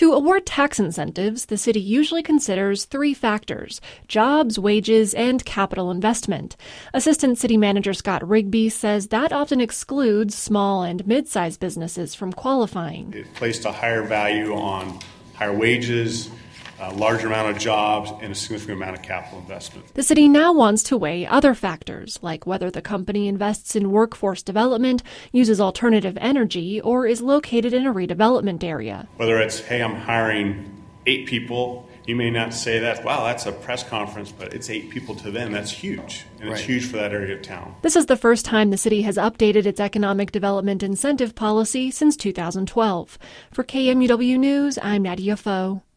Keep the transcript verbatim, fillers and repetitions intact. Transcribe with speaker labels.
Speaker 1: To award tax incentives, the city usually considers three factors: jobs, wages, and capital investment. Assistant City Manager Scott Rigby says that often excludes small and mid-sized businesses from qualifying.
Speaker 2: It placed a higher value on higher wages, a larger amount of jobs, and a significant amount of capital investment.
Speaker 1: The city now wants to weigh other factors, like whether the company invests in workforce development, uses alternative energy, or is located in a redevelopment area.
Speaker 2: Whether it's, hey, I'm hiring eight people, you may not say that, wow, that's a press conference, but it's eight people to them. That's huge, and right. It's huge for that area of town.
Speaker 1: This is the first time the city has updated its economic development incentive policy since two thousand twelve. For K M U W News, I'm Nadia Foe.